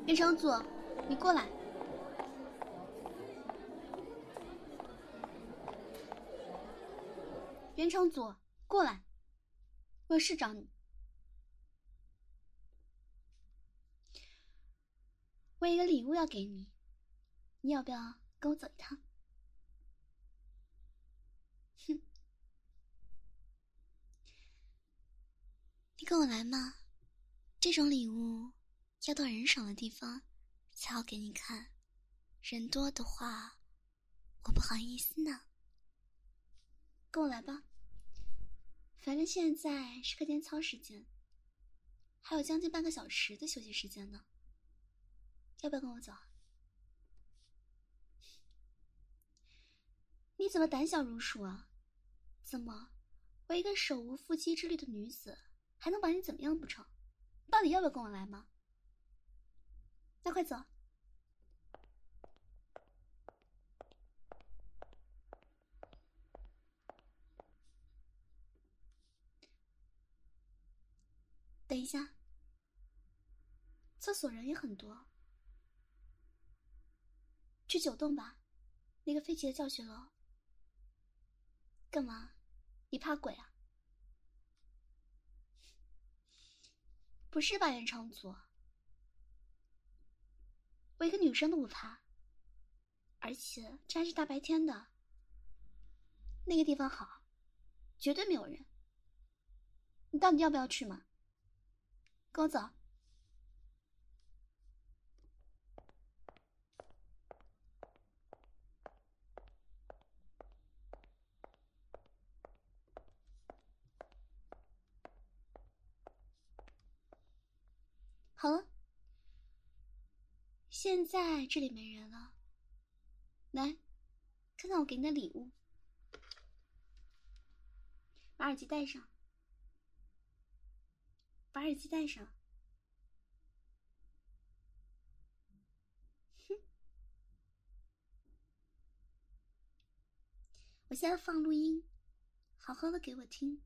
袁长祖，你过来。袁长祖，过来，我有事找你。我有一个礼物要给你，你要不要跟我走一趟？哼，你跟我来嘛。这种礼物要到人少的地方才好给你看，人多的话我不好意思呢。跟我来吧，反正现在是课间操时间，还有将近半个小时的休息时间呢。要不要跟我走？你怎么胆小如鼠啊？怎么，我一个手无缚鸡之力的女子还能把你怎么样不成？到底要不要跟我来吗？那快走。等一下，厕所人也很多，去9栋吧，那个废弃的教学楼。干嘛？你怕鬼啊？不是吧，袁长祖？我一个女生都不怕，而且这还是大白天的。那个地方好，绝对没有人。你到底要不要去嘛？跟我走。好了，现在这里没人了，来，看看我给你的礼物。把耳机戴上，把耳机戴上。哼，我现在放录音，好好的给我听。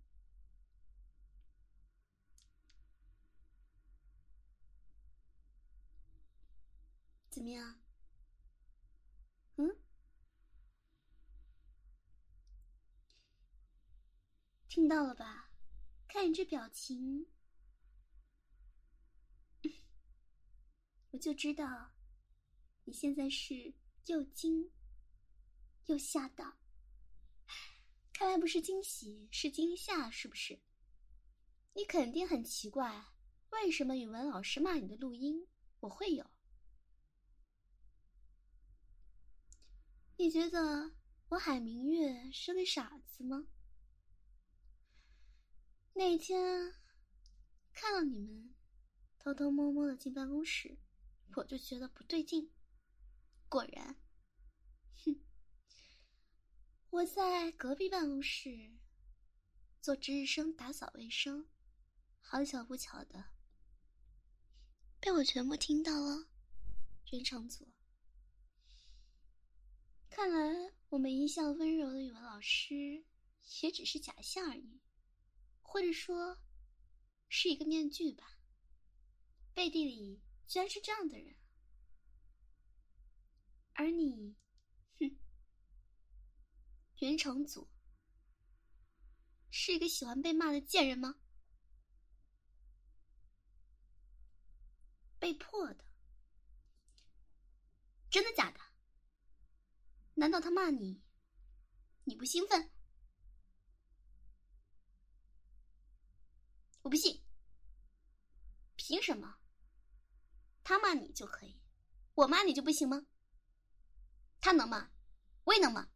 怎么样？听到了吧？看你这表情，我就知道你现在是又惊又吓到。看来不是惊喜，是惊吓，是不是？你肯定很奇怪，为什么语文老师骂你的录音我会有？你觉得我海明月是个傻子吗？那天看到你们偷偷摸摸的进办公室，我就觉得不对劲。果然，哼，我在隔壁办公室做值日生打扫卫生，好巧不巧的被我全部听到了。袁长祖，看来我们一向温柔的语文老师也只是假象而已，或者说是一个面具吧。背地里居然是这样的人，而你，哼，袁长祖是一个喜欢被骂的贱人吗？被迫的。真的假的？难道他骂你，你不兴奋？我不信。凭什么？他骂你就可以，我骂你就不行吗？他能骂，我也能骂。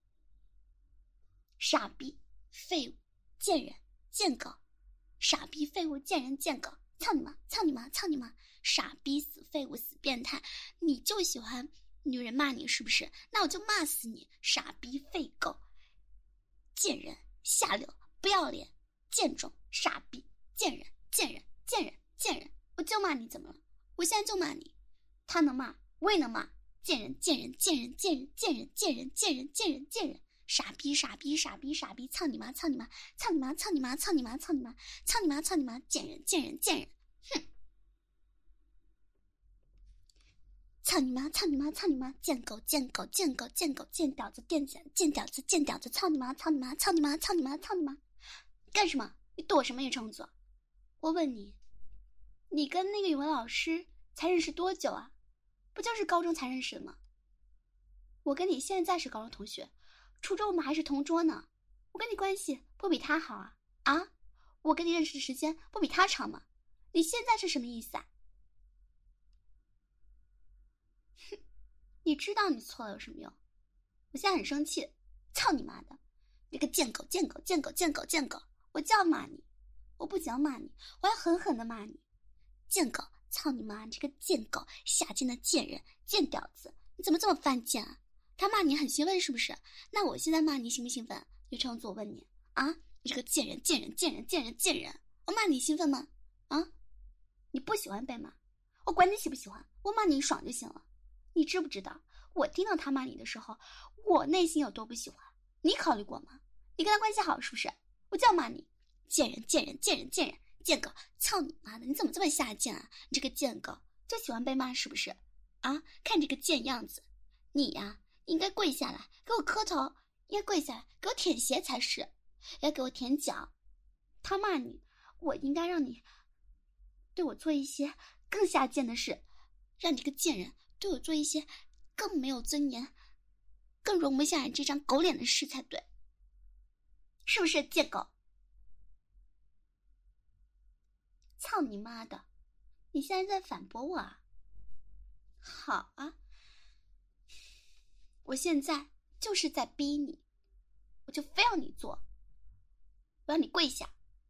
傻逼、废物、贱人、贱狗，傻逼、废物、贱人、贱狗，操你妈！操你妈！操你妈！傻逼、死废物、死变态，你就喜欢女人骂你是不是？那我就骂死你！傻逼、废狗、贱人、下流、不要脸、贱种、傻逼、贱人、贱人、贱人、贱人，我就骂你，怎么了？我现在就骂你，他能骂，我也能骂，贱人、贱人、贱人、贱人、贱人、贱人、贱人、贱人、贱人，傻逼、傻逼、傻逼、傻逼，操你妈！操你妈！操你妈！操你妈！操你妈！操你妈！操你妈！操你妈！贱人、贱人、贱人，哼！ 操你妈！操你妈！操你妈！贱狗！贱狗！贱狗！贱狗！贱屌子！贱屌子！贱屌子！贱屌子！操你妈！操你妈！操你妈！操你妈！操你妈！干什么？你躲什么，袁成祖？我问你，你跟那个语文老师才认识多久啊？不就是高中才认识的吗？我跟你现在是高中同学，初中我们还是同桌呢。我跟你关系不比他好啊？啊？我跟你认识的时间不比他长吗？你现在是什么意思啊？哼，你知道你错了有什么用？我现在很生气，操你妈的！你个贱狗！贱狗！贱狗！贱狗！贱狗！我就要骂你，我不仅要骂你，我要狠狠的骂你，贱狗！操你妈！你这个贱狗，下贱的贱人，贱屌子！你怎么这么犯贱啊？他骂你很兴奋是不是？那我现在骂你兴不兴奋？刘成祖，我问你啊，你这个贱人！贱人！贱人！贱人！贱人！我骂你兴奋吗？啊？你不喜欢被骂，我管你喜不喜欢，我骂你爽就行了。你知不知道，我听到他骂你的时候，我内心有多不喜欢？你考虑过吗？你跟他关系好是不是？我就要骂你，贱人！贱人！贱人！贱人！贱狗！操你妈的！你怎么这么下贱啊？你这个贱狗就喜欢被骂是不是？啊？看这个贱样子，你呀，应该跪下来给我磕头，应该跪下来给我舔鞋才是，要给我舔脚。他骂你，我应该让你对我做一些更下贱的事，让你这个贱人对我做一些更没有尊严、更容不下你这张狗脸的事才对，是不是贱狗？操你妈的！你现在在反驳我啊？好啊，我现在就是在逼你，我就非要你做，我要你跪下，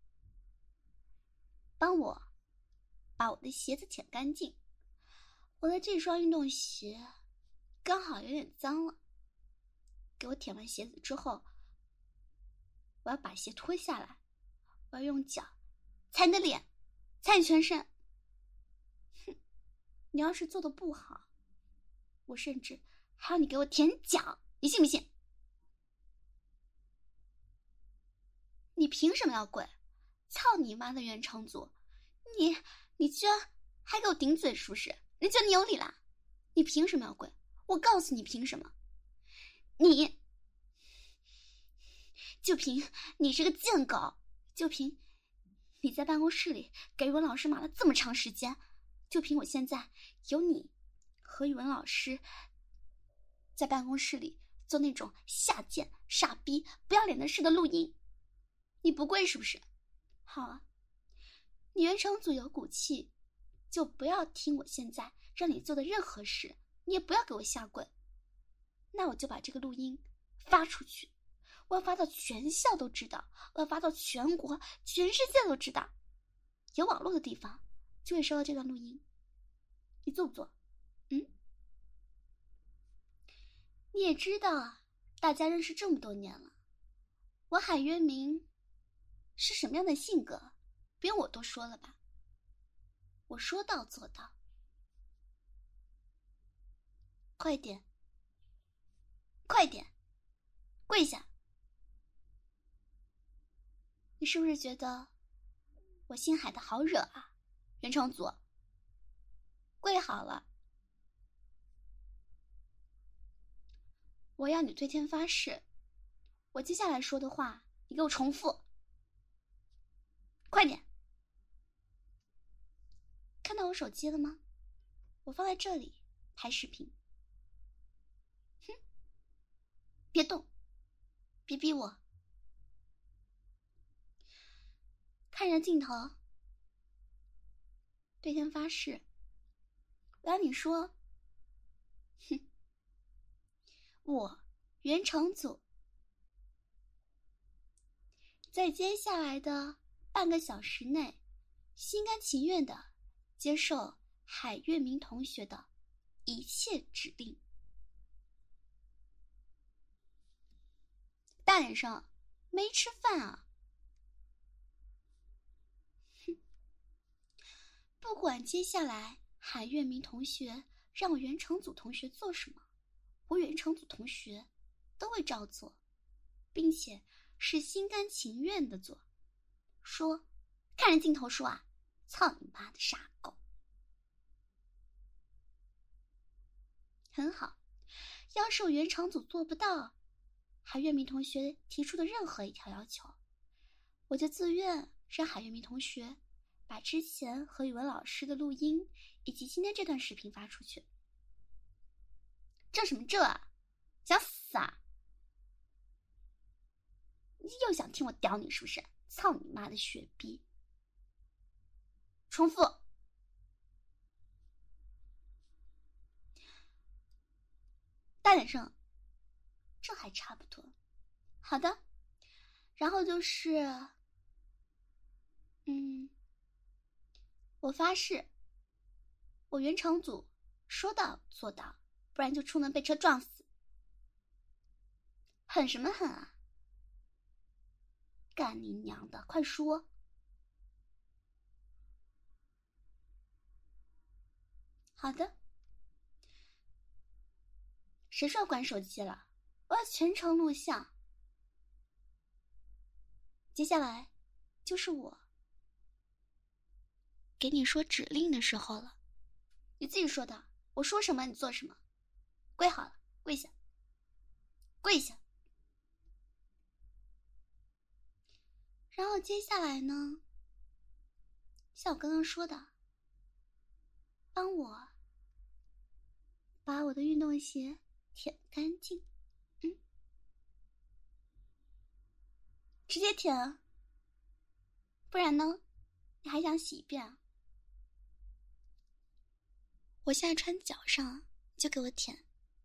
帮我把我的鞋子舔干净。我的这双运动鞋刚好有点脏了，给我舔完鞋子之后，我要把鞋脱下来，我要用脚踩你的脸，踩你全身。哼，你要是做的不好，我甚至还要你给我舔脚，你信不信？你凭什么要跪？操你妈的袁成祖！你居然还给我顶嘴是不是？你觉得你有理啦？你凭什么要跪？我告诉你凭什么？你就凭你是个贱狗，就凭你在办公室里给语文老师骂了这么长时间，就凭我现在有你和语文老师在办公室里做那种下贱、傻逼、不要脸的事的录音，你不跪是不是？好啊，你袁成祖有骨气，就不要听我现在让你做的任何事，你也不要给我下跪。那我就把这个录音发出去，我要发到全校都知道，我要发到全国、全世界都知道。有网络的地方就会收到这段录音，你做不做？你也知道，大家认识这么多年了，我海渊明是什么样的性格，不用我多说了吧？我说到做到。快点，快点，跪下！你是不是觉得我星海的好惹啊，袁成祖？跪好了，我要你对天发誓，我接下来说的话，你给我重复。快点！看到我手机了吗？我放在这里拍视频。哼，别动，别逼我。看着镜头，对天发誓，我要你说，哼，我袁成祖在接下来的半个小时内，心甘情愿的接受海月明同学的一切指令。大脸上没吃饭啊？哼，不管接下来海月明同学让我袁成祖同学做什么，我袁成祖同学都会照做，并且是心甘情愿的做。说，看着镜头说啊，操你妈的傻狗！ 很好。要是我原厂组做不到海月明同学提出的任何一条要求，我就自愿让海月明同学把之前和语文老师的录音以及今天这段视频发出去。这什么这啊？想死啊？你又想听我屌你是不是？操你妈的雪逼！重复。大点声。这还差不多。好的。然后就是我发誓，我原厂组说到做到，不然就出门被车撞死。狠什么狠啊？干你娘的，快说！好的。谁说要关手机了？我要全程录像。接下来就是我给你说指令的时候了。你自己说的，我说什么你做什么。跪好了，跪下，跪下。然后接下来呢，像我刚刚说的，帮我把我的运动鞋舔干净。直接舔，不然呢你还想洗一遍啊？我现在穿脚上，就给我舔。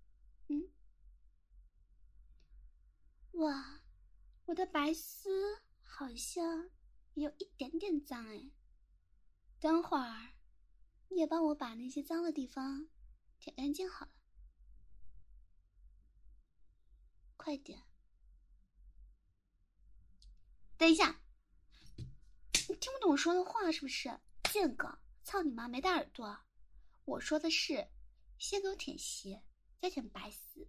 哇，我的白丝好像有一点点脏哎。等会儿你也帮我把那些脏的地方舔干净好了。快点。等一下，你听不懂我说的话是不是？贱狗，操你妈，没带耳朵！我说的是，先给我舔鞋，再舔白丝。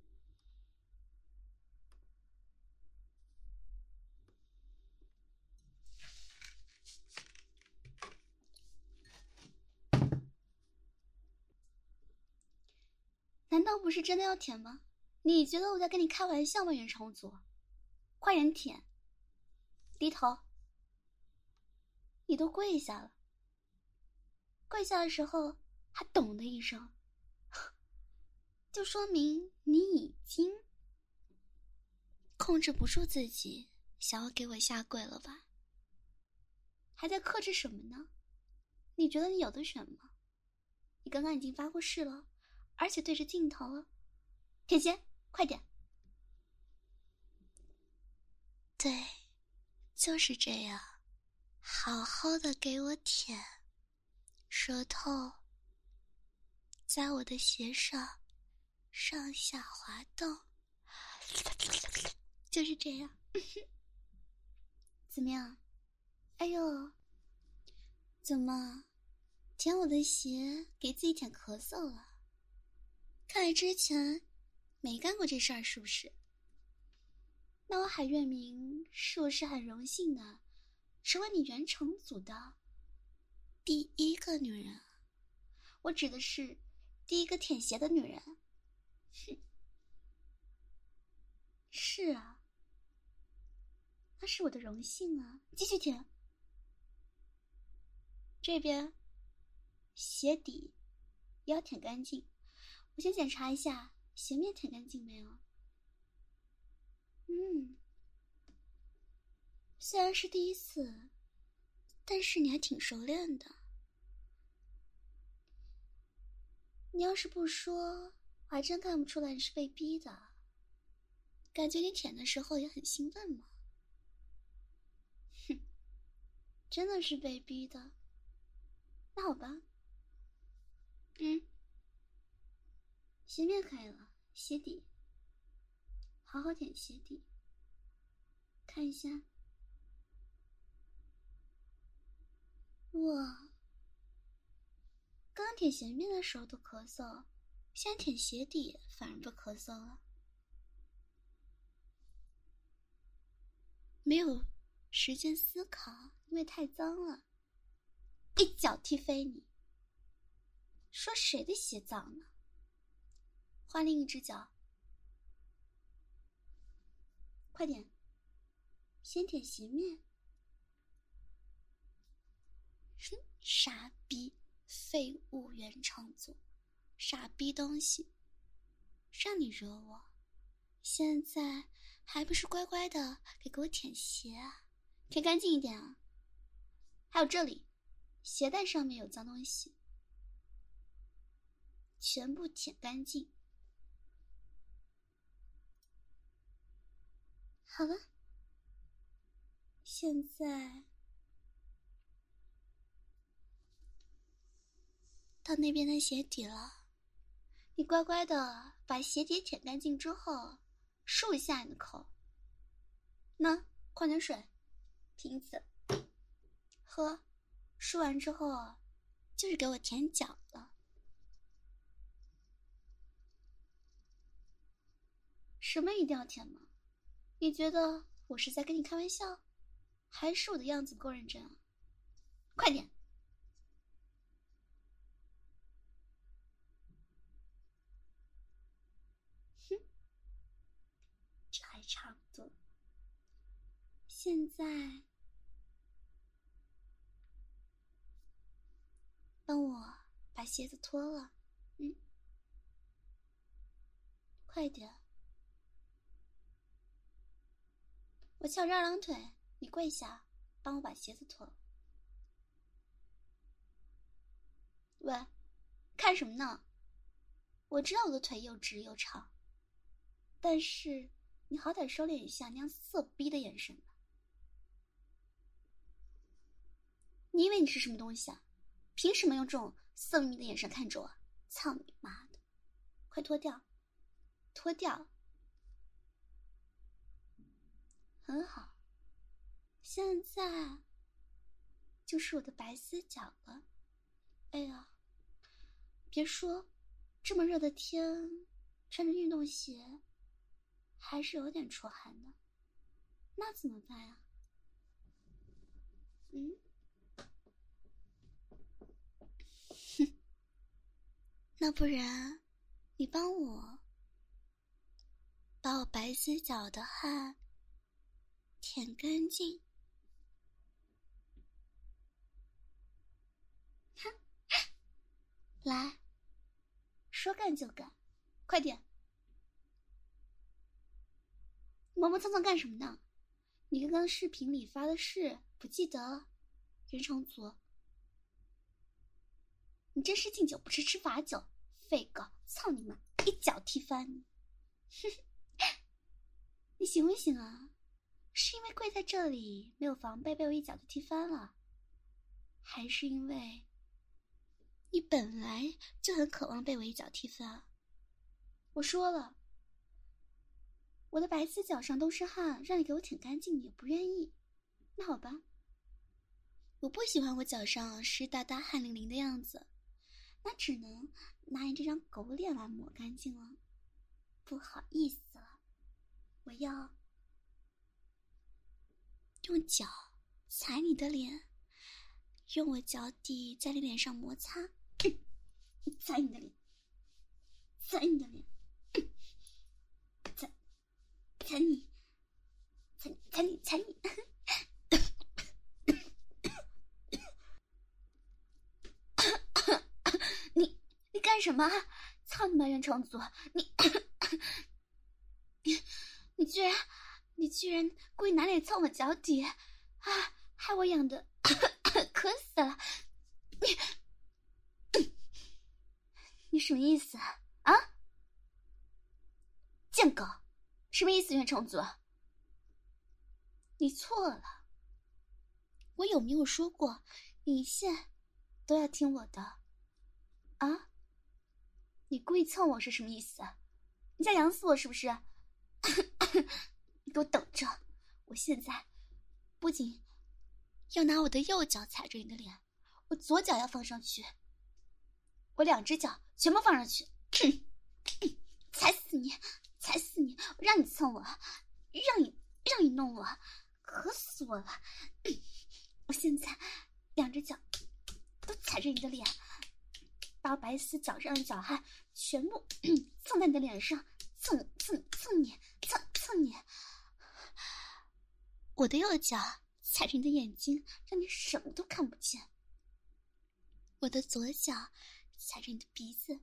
难道不是真的要舔吗？你觉得我在跟你开玩笑吗？原厂组，快点舔！低头。你都跪下了，跪下的时候还咚的一声，就说明你已经控制不住自己，想要给我下跪了吧？还在克制什么呢？你觉得你有的选吗？你刚刚已经发过誓了，而且对着镜头了。舔鞋，快点！对，就是这样，好好的给我舔，舌头在我的鞋上上下滑动，就是这样。怎么样？哎呦，怎么舔我的鞋给自己舔咳嗽了？看来之前没干过这事儿是不是？那我海月明是不是很荣幸的成为你原厂组的第一个女人？我指的是第一个舔鞋的女人。哼，是啊，那是我的荣幸啊！继续舔。这边鞋底也要舔干净。我先检查一下鞋面舔干净没有。虽然是第一次，但是你还挺熟练的。你要是不说，我还真看不出来你是被逼的。感觉你舔的时候也很兴奋嘛。哼，真的是被逼的。那好吧。鞋面可以了，鞋底好好舔鞋底，看一下。哇，刚刚舔鞋面的时候都咳嗽，现在舔鞋底反而不咳嗽了。没有时间思考，因为太脏了，一脚踢飞你。说谁的鞋脏呢？ 换另一只脚，快点，先舔鞋面。哼，傻逼，废物原创组，傻逼东西，让你惹我，现在还不是乖乖的给我舔鞋啊？舔干净一点啊！还有这里，鞋带上面有脏东西，全部舔干净。好了，现在到那边的鞋底了，你乖乖的把鞋底舔干净之后，漱一下你的口。那矿泉水，瓶子，喝。漱完之后，就是给我舔脚了。什么一定要舔吗？你觉得我是在跟你开玩笑，还是我的样子不够认真啊？快点！哼，这还差不多。现在，帮我把鞋子脱了。快点！我翘着二郎腿，你跪下，帮我把鞋子脱了。喂，看什么呢？我知道我的腿又直又长，但是你好歹收敛一下那样色逼的眼神吧。你以为你是什么东西啊？凭什么用这种色眯眯的眼神看着我？操你妈的！快脱掉，脱掉！很好，现在就是我的白丝脚了。哎呀，别说，这么热的天，穿着运动鞋，还是有点出汗的。那怎么办呀？哼，那不然，你帮我把我白丝脚的汗舔干净。哼，来，说干就干，快点！磨磨蹭蹭干什么呢？你刚刚视频里发的誓不记得了？人成族，你真是敬酒不吃吃罚酒，废狗！操你妈，一脚踢翻你！你行不行啊？是因为跪在这里没有防备被我一脚就踢翻了，还是因为你本来就很渴望被我一脚踢翻？我说了，我的白丝脚上都是汗，让你给我舔干净你也不愿意。那好吧，我不喜欢我脚上湿哒哒汗淋淋的样子，那只能拿你这张狗脸来抹干净了。不好意思了，我要用脚踩你的脸，用我脚底在你脸上摩擦，踩你的脸，踩你的脸，踩你，踩你，踩你。你干什么？操你妈原成族！你居然故意拿脸蹭我脚底啊！害我痒的渴死了！你什么意思啊？贱狗，什么意思？原成族，你错了。我有没有说过你一切都要听我的啊？你故意蹭我是什么意思？你想养死我是不是？你给我等着！我现在不仅要拿我的右脚踩着你的脸，我左脚要放上去，我两只脚全部放上去，踩死你，踩死你！我让你蹭我，让你弄我，渴死我了！我现在两只脚都踩着你的脸， 把我白丝脚上的脚汗全部蹭在你的脸上，蹭你。我的右脚踩着你的眼睛，让你什么都看不见。我的左脚踩着你的鼻子，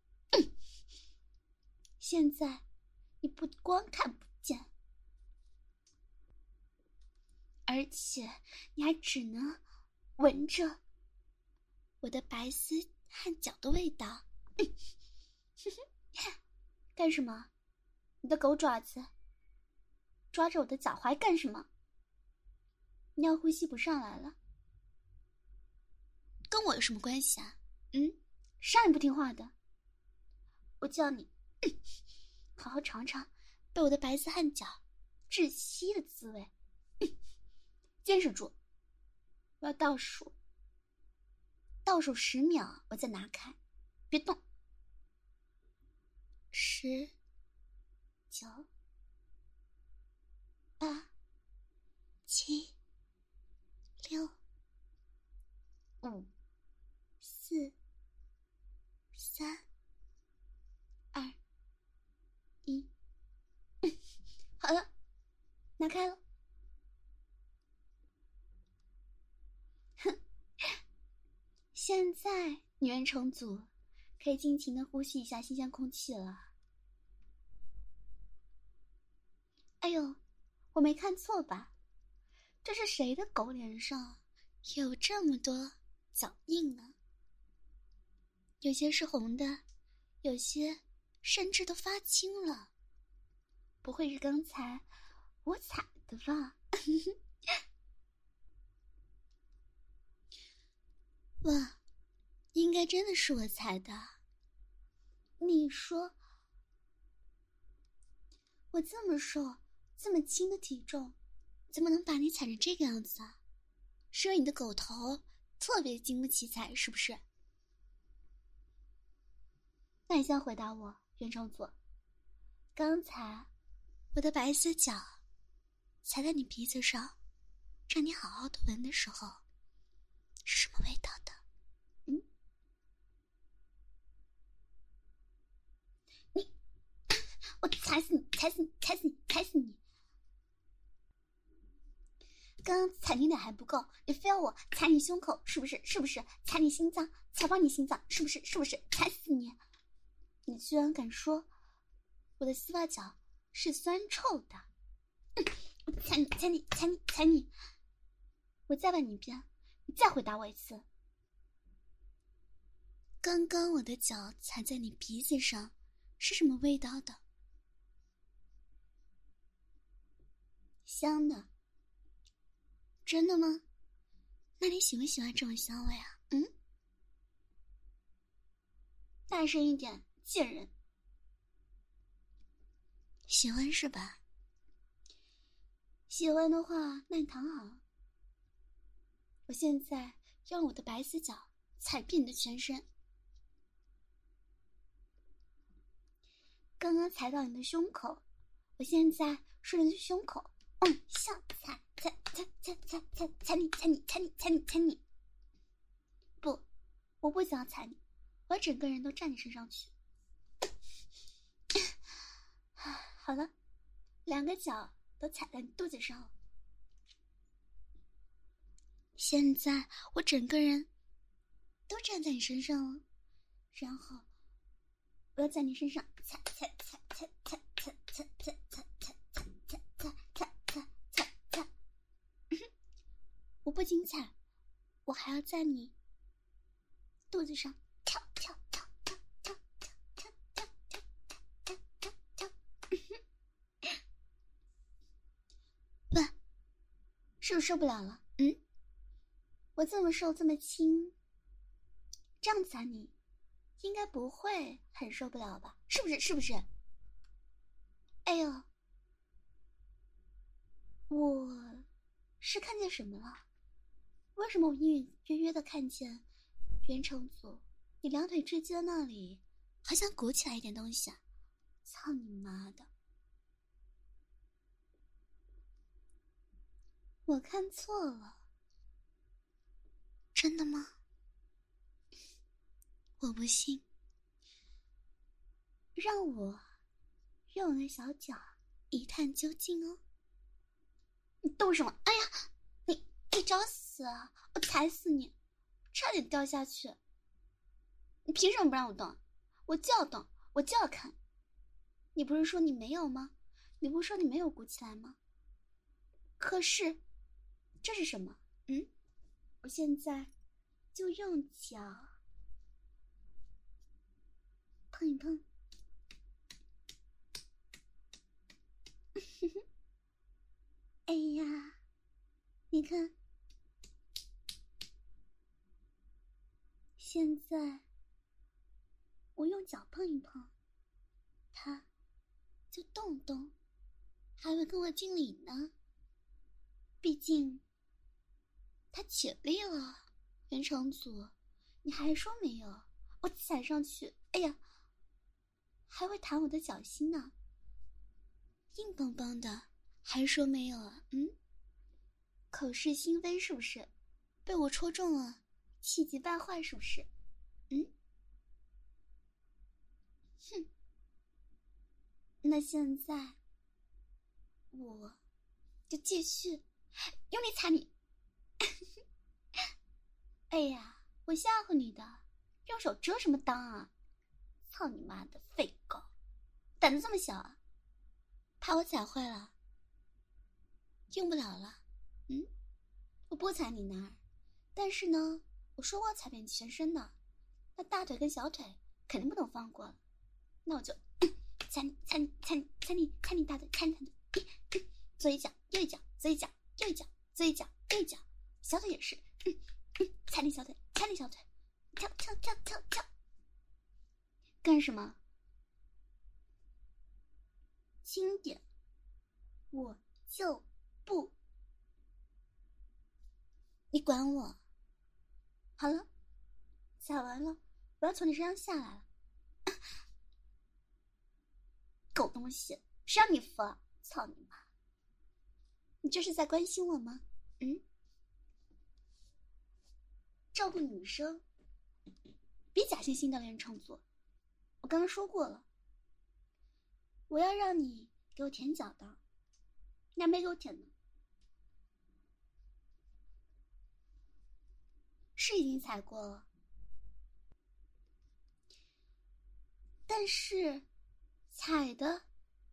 现在你不光看不见，而且你还只能闻着我的白丝汗脚的味道。干什么？你的狗爪子抓着我的脚踝干什么？你要呼吸不上来了，跟我有什么关系啊？谁让你不听话的？我叫你好好尝尝被我的白丝汗脚窒息的滋味。坚持住，我要倒数10秒，我再拿开，别动。10、9、8、7、6、5、4、3、2、1。好了，拿开了。哼，现在女人重组可以尽情的呼吸一下新鲜空气了。哎呦，我没看错吧？这是谁的狗脸上有这么多脚印呢？有些是红的，有些甚至都发青了。不会是刚才我踩的吧？哇，应该真的是我踩的。你说我这么瘦这么轻的体重，怎么能把你踩成这个样子啊？是因为你的狗头特别经不起踩，是不是？那你先回答我，袁成祖，刚才我的白丝脚踩在你鼻子上，让你好好的闻的时候，是什么味道的？我踩死你！刚刚踩你脸还不够，你非要我踩你胸口，是不是？踩你心脏，踩爆你心脏，是不是？踩死你！你居然敢说我的丝袜脚是酸臭的！我踩你！我再问你一遍，你再回答我一次。刚刚我的脚踩在你鼻子上，是什么味道的？香的。真的吗？那你喜不喜欢这种香味啊？大声一点，贱人！喜欢是吧？喜欢的话，那你躺好。我现在用我的白丝脚踩遍你的全身。刚刚踩到你的胸口，我现在顺着胸口，向踩你！不，我不想踩你，我整个人都站你身上去。好了，2个脚都踩在你肚子上了。现在我整个人都站在你身上了，然后我要在你身上踩，我不仅踩，我还要在你肚子上跳。不，是不是受不了了？我这么瘦这么轻，这样踩你应该不会很受不了吧？是不是？哎呦，我是看见什么了？为什么我隐隐约约的看见袁成祖你2腿之间那里好像鼓起来一点东西啊？操你妈的！我看错了。真的吗？ 我不信，让我用我的小脚一探究竟哦。你动什么？哎呀，你找死啊！我踩死你，差点掉下去。你凭什么不让我动？我就要动，我就要看。你不是说你没有吗？你不是说你没有鼓起来吗？可是这是什么？我现在就用脚碰一碰。哎呀，你看，现在我用脚碰一碰，它就动动，还会跟我敬礼呢。毕竟它起立了。袁成祖，你还说没有？我踩上去，哎呀，还会弹我的脚心呢。硬邦邦的，还说没有啊？口是心非是不是？被我戳中了，气急败坏是不是？哼。那现在我就继续用力踩你。哎呀，我吓唬你的，用手遮什么裆啊？操你妈的废狗，胆子这么小啊？怕我踩坏了？用不了了。我不踩你那儿，但是呢，我说过踩遍全身的，那大腿跟小腿肯定不能放过了。那我就踩你大腿，踩你大腿，左一脚右一脚，左一脚右一脚，左一脚右一脚，小腿也是，踩你小腿，踩你小腿，跳跳跳跳跳，干什么？轻点，我就不。你管我？好了，踩完了，我要从你身上下来了。狗东西，谁让你服啊？操你妈！你这是在关心我吗？照顾女生，别假惺惺的连成做。我刚刚说过了，我要让你给我舔脚的，你还没给我舔呢。是已经踩过了，但是踩的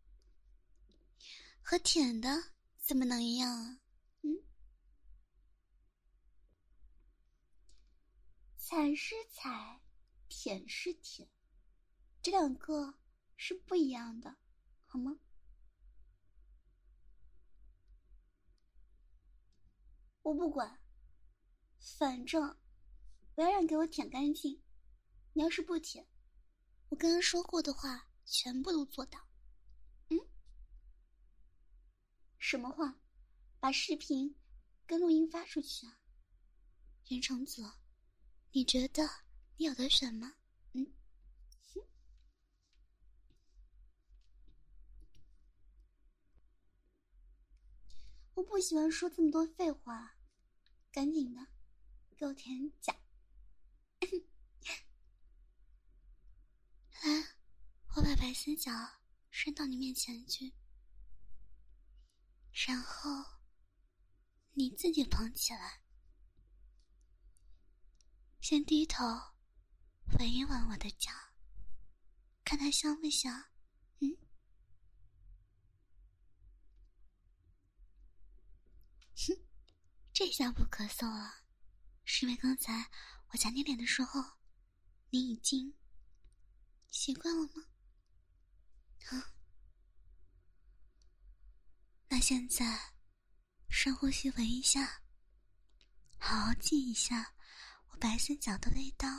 和舔的怎么能一样啊？踩是踩，舔是舔，这两个是不一样的，好吗？我不管，反正我要让你给我舔干净。你要是不舔，我刚刚说过的话全部都做到。什么话？把视频跟录音发出去啊？袁成祖，你觉得你有得选吗？我不喜欢说这么多废话，赶紧的，给我舔脚。来，我把白丝脚伸到你面前去，然后你自己捧起来，先低头闻一闻我的脚，看它香不香。这下不咳嗽了，是因为刚才我夹你脸的时候，你已经习惯了吗？那现在深呼吸，闻一下，好好记一下我白丝脚的味道，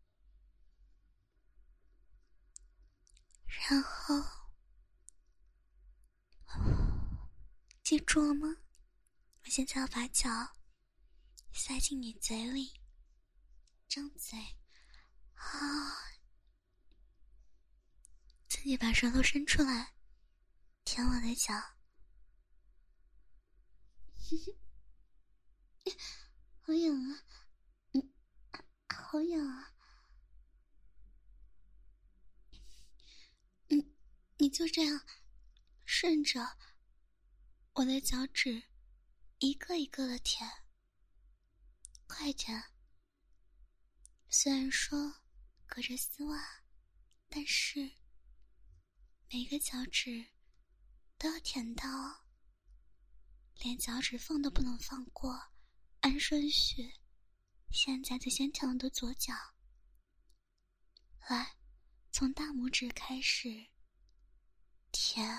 然后记住了吗？我现在要把脚塞进你嘴里，张嘴，自己把舌头伸出来，舔我的脚。好痒啊，好痒啊！ 就这样顺着我的脚趾一个一个的舔，快点。虽然说隔着丝袜，但是每个脚趾都要舔到，连脚趾缝都不能放过。按顺序，现在就先舔我的左脚，来，从大拇指开始舔。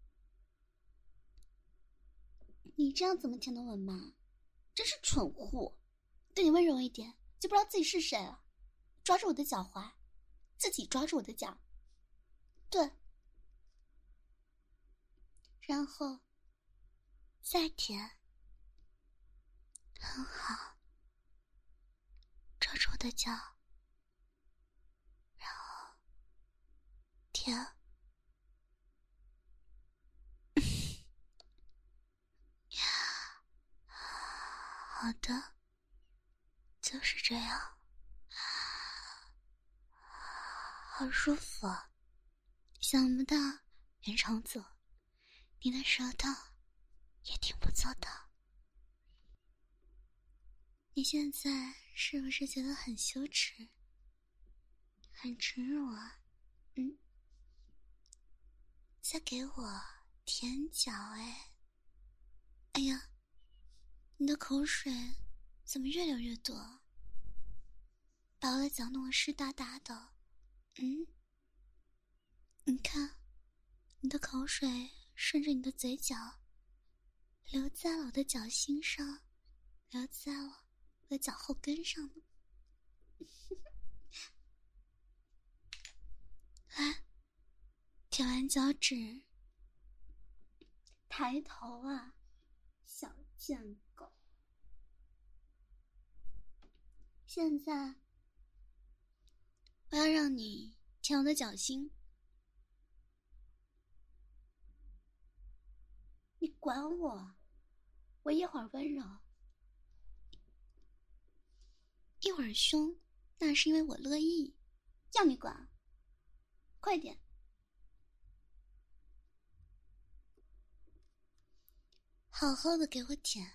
你这样怎么舔得稳吗？真是蠢货！对你温柔一点，就不知道自己是谁了。抓住我的脚踝，自己抓住我的脚，对，然后再舔，很好。抓住我的脚，然后舔。好的，就是这样，好舒服啊！想不到袁长祖，你的舌头也挺不错的。你现在是不是觉得很羞耻，很耻辱啊？再给我舔脚哎！哎呀，你的口水怎么越流越多？把我的脚弄得湿哒哒的。你看，你的口水顺着你的嘴角流在了我的脚心上，流在了我的脚后跟上呢。来，舔完脚趾，抬头啊，小贱狗！现在我要让你舔我的脚心，你管我？我一会儿温柔，一会儿凶，那是因为我乐意。要你管？快点！好好的给我舔。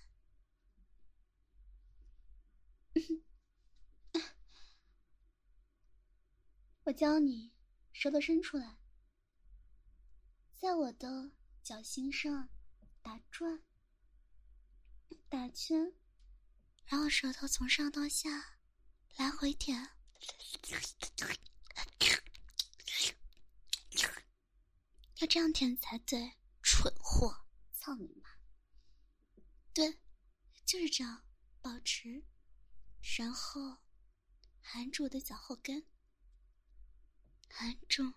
我教你，舌头伸出来，在我的脚心上打转、打圈，然后舌头从上到下来回舔。要这样舔才对，蠢货！操你妈！对，就是这样，保持，然后含住我的脚后跟，含住，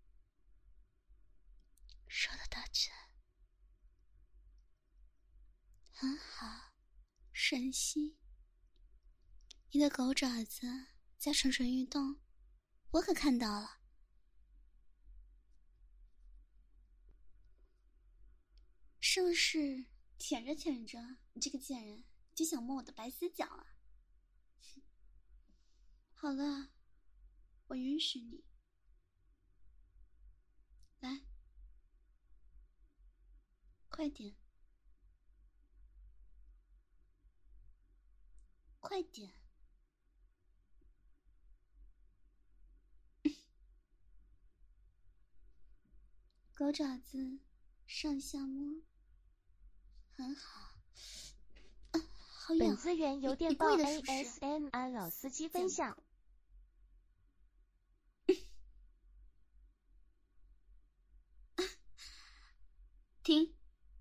手的打圈，很好，吮吸。你的狗爪子在蠢蠢欲动，我可看到了。是不是舔着舔着，你这个贱人就想摸我的白丝脚啊？好了，我允许你。来，快点，快点！狗爪子上下摸，很好。好痒！ 本资源由电报 ASMR 老司机分享。 停！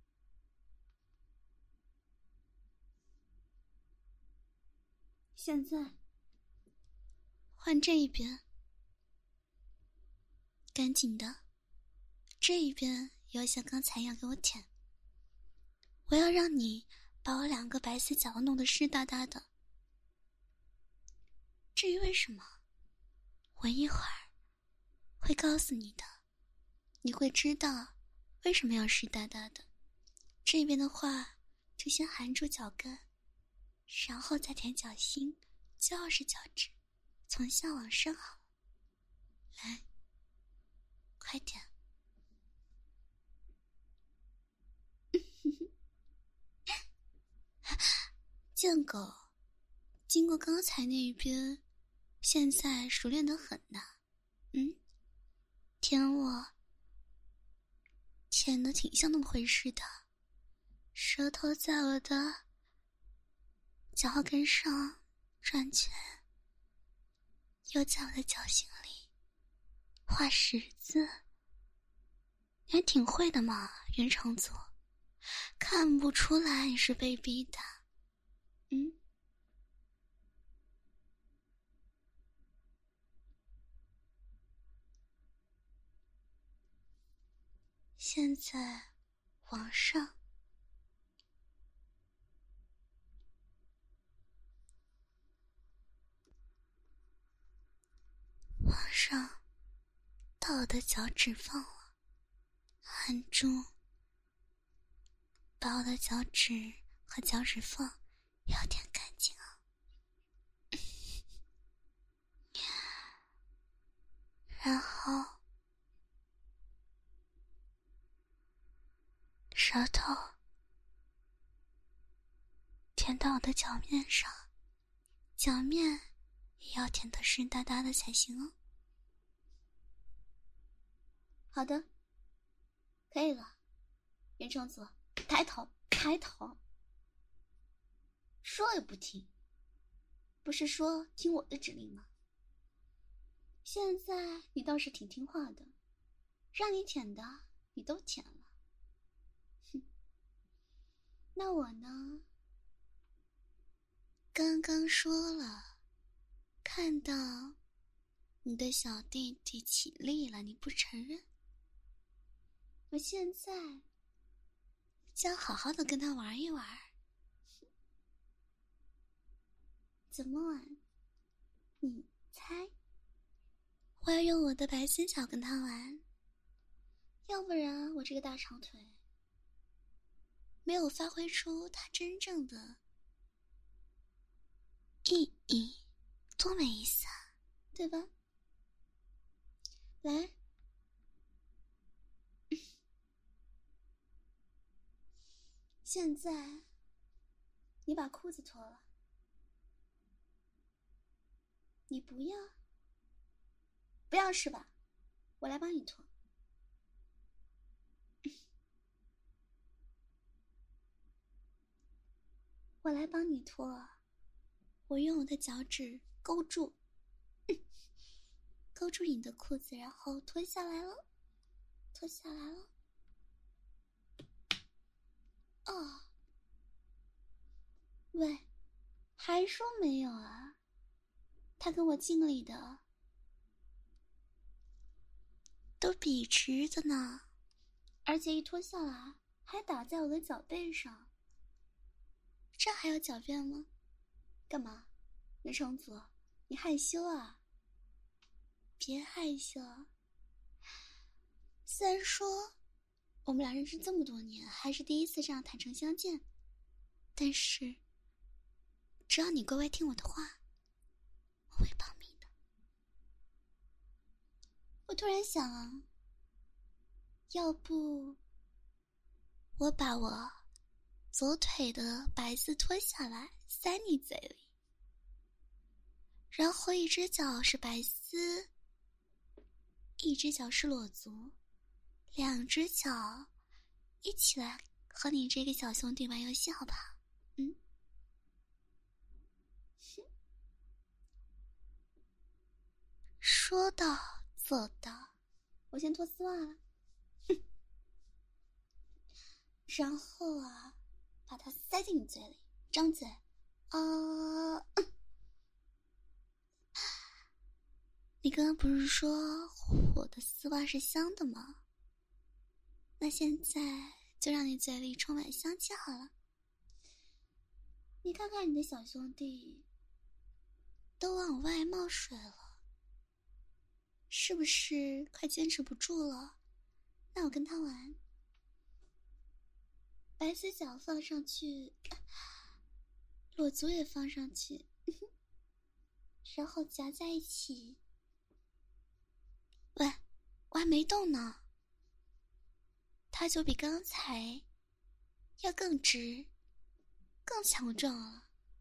现在换这一边，赶紧的，这一边也要像刚才一样给我舔。我要让你把我2个白丝脚弄得湿哒哒的。至于为什么，我一会儿会告诉你的，你会知道为什么要湿哒哒的。这边的话，就先含住脚跟，然后再舔脚心，就是脚趾，从下往上好。来，快点， 贱狗，经过刚才那一边，现在熟练得很呢。舔我，舔得挺像那么回事的。舌头在我的脚跟上转圈，又在我的脚心里画十字。你还挺会的嘛，袁长祖，看不出来你是被逼的。现在往上，往上到我的脚趾缝了，含住，把我的脚趾和脚趾缝要舔干净啊。然后舌头舔到我的脚面上，脚面也要舔得湿哒哒的才行哦。好的，可以了。袁成祖，抬头，抬头。说也不听，不是说听我的指令吗？现在你倒是挺听话的，让你舔的你都舔了。哼，那我呢？刚刚说了，看到你的小弟弟起立了，你不承认。我现在将好好的跟他玩一玩。怎么玩？你猜？我要用我的白丝脚跟他玩，要不然我这个大长腿没有发挥出它真正的意义，多没意思啊，对吧？来，现在你把裤子脱了。你不要？不要是吧？我来帮你脱。我来帮你脱。我用我的脚趾勾住，勾住你的裤子，然后脱下来了，脱下来了。哦，喂，还说没有啊？他跟我敬礼的都笔直的呢，而且一脱下来还打在我的脚背上。这还要狡辩吗？干嘛？袁成祖，你害羞啊？别害羞。虽然说我们俩认识这么多年，还是第一次这样坦诚相见，但是只要你乖乖听我的话，我会保密的。我突然想啊，要不我把我左腿的白丝脱下来塞你嘴里，然后一只脚是白丝，一只脚是裸足，两只脚一起来和你这个小兄弟玩游戏好不好？说到做到。我先脱丝袜了，然后啊，把它塞进你嘴里，张嘴啊。你刚刚不是说我的丝袜是香的吗？那现在就让你嘴里充满香气好了。你看看你的小兄弟都往外冒水了，是不是快坚持不住了？那我跟他玩，白丝脚放上去，裸足也放上去，然后夹在一起。喂，我还没动呢，它就比刚才要更直更强壮了。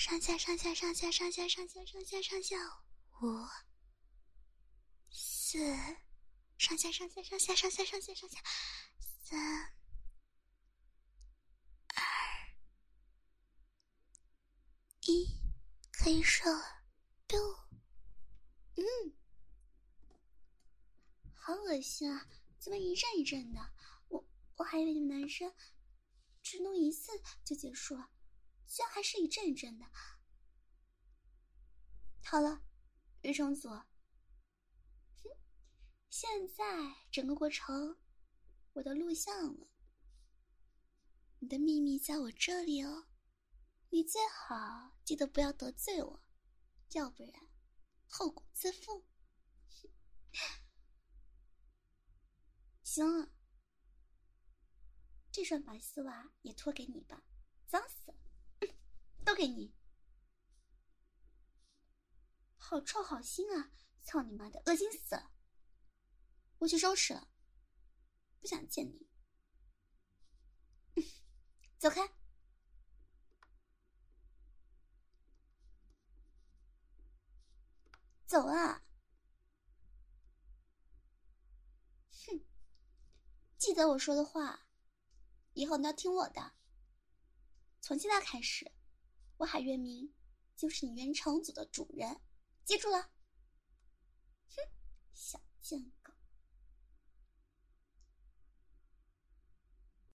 上下上下上下上下上下上下上下，5、4，上下上下上下上下上下上下，3、2、1，可以射了。好恶心啊！怎么一阵一阵的？我还以为你们男生只弄一次就结束了，居然还是一阵一阵的。好了，日中组，现在整个过程我都录像了，你的秘密在我这里哦，你最好记得不要得罪我，要不然后果自负。行了，这双白丝袜也脱给你吧，脏死了，都给你。好臭好腥啊！操你妈的，恶心死了！我去收拾了，不想见你。走开！走啊！哼！记得我说的话，以后你要听我的。从现在开始，我海月明就是你原厂组的主人，记住了。